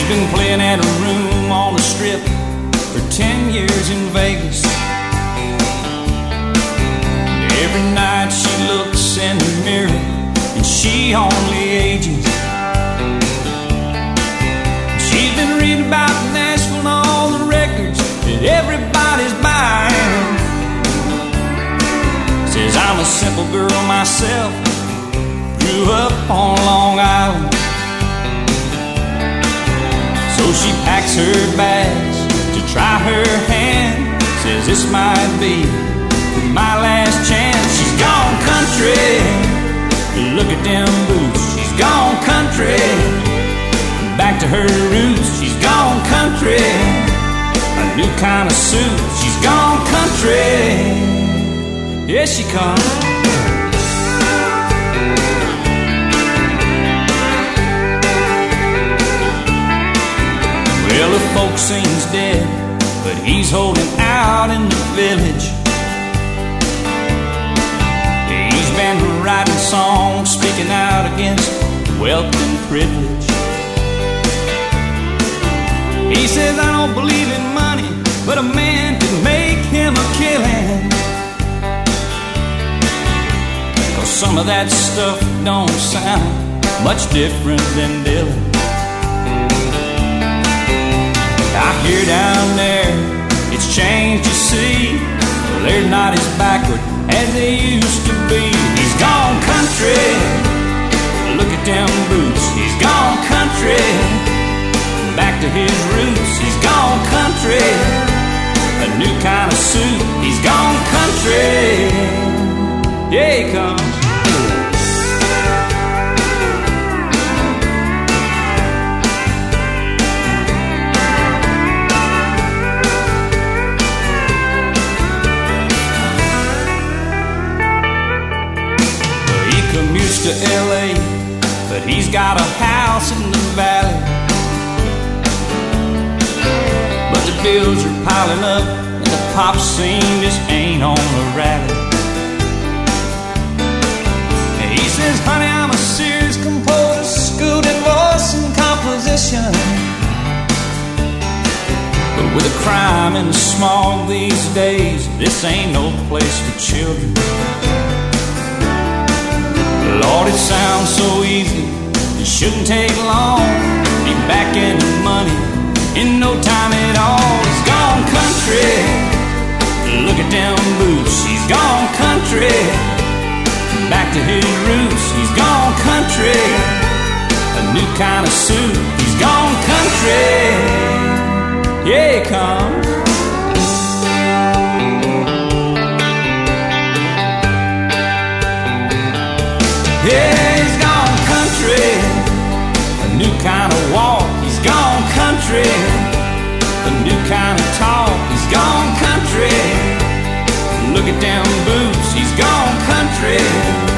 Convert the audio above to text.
been playing at a room on the Strip for 10 years in Vegas. Every night she looks in the mirror and she only ages. She's been reading about Nashville and all the records that everybody's buying. Says I'm a simple girl myself, grew up on Long Island. So she packs her bags to try her hand. Says this might be my last chance. She's gone country, look at them boots. She's gone country, back to her roots. She's gone country, a new kind of suit. She's gone country. Here she comes. Well, the folk seems dead, but he's holding out in the village. He's been writing songs, speaking out against wealth and privilege. He says, I don't believe in money, but a man can make him a killing. Some of that stuff don't sound much different than Dylan. I hear down there it's changed, you see. Well, they're not as backward as they used to be. He's gone country, look at them boots. He's gone country, back to his roots. He's gone country, a new kind of suit. He's gone country. Yeah, he comes. To LA, but he's got a house in the valley. But the bills are piling up and the pop scene just ain't on the rally. And he says, honey, I'm a serious composer, schooled in voice and composition. But with the crime and the smog these days, this ain't no place for children. Lord, it sounds so easy, it shouldn't take long. Be back in the money in no time at all. He's gone country, look at them boots. He's gone country, back to his roots. He's gone country, a new kind of suit. He's gone country, yeah, he comes. Yeah, he's gone country, a new kind of walk. He's gone country, a new kind of talk. He's gone country, look at them boots. He's gone country.